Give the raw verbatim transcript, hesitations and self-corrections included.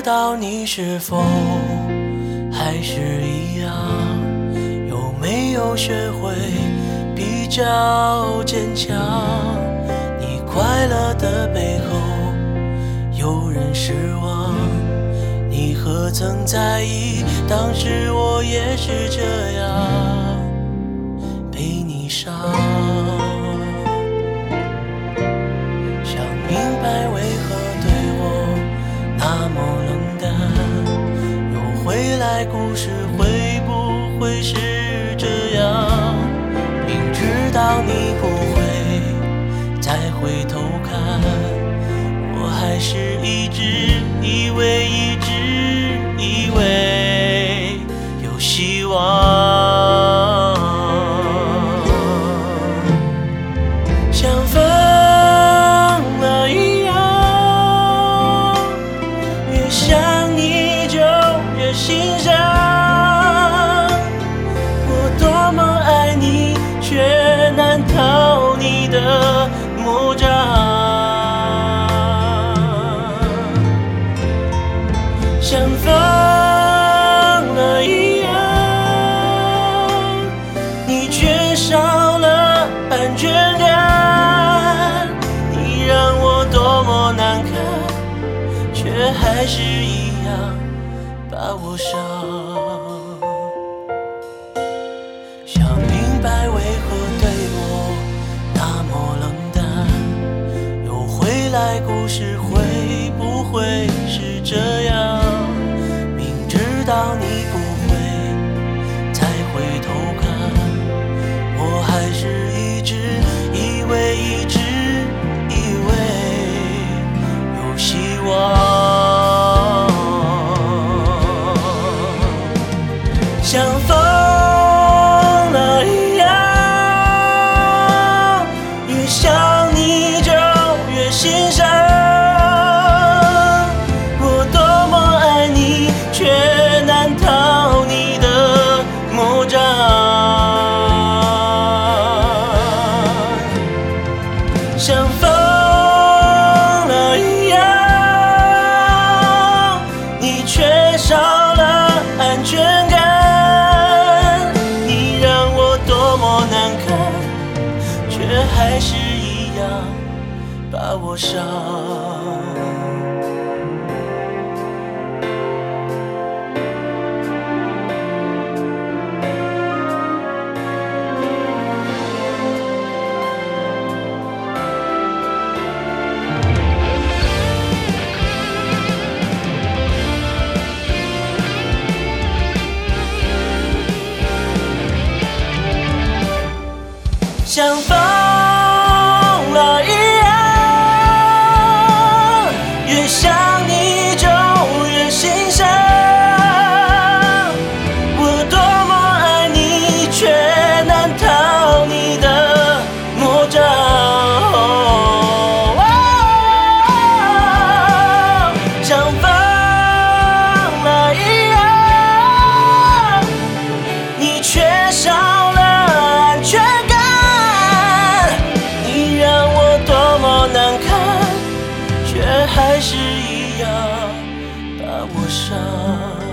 道你是否还是一样，有没有学会比较坚强？你快乐的背后有人失望，你何曾在意当时我也是这样被你伤？想明白为何对我那么冷淡，又回来故事会不会是这样？明知道你不会再回头看，我还是一直以为一直以为有希望，像疯了一样，越想你就越心伤。我多么爱你，却难逃你的魔掌。像疯了一样，你缺少了安全感，你让我多么难堪，却还是一样把我伤。想明白为何对我那么冷淡，又回来故事会不会是这样？知道你不会再回头看，我还是一直以为一直以为有希望，像疯了一样，越想你就越心伤。我多么爱你，却难逃你的魔掌。像疯了一样，你缺少了安全感，你让我多么难堪，却还是一样把我伤。像疯了一样，越想你就越心伤。我多么爱你，却难逃你的魔掌。像疯了一样，你缺少了安全感，难看，却还是一样把我伤。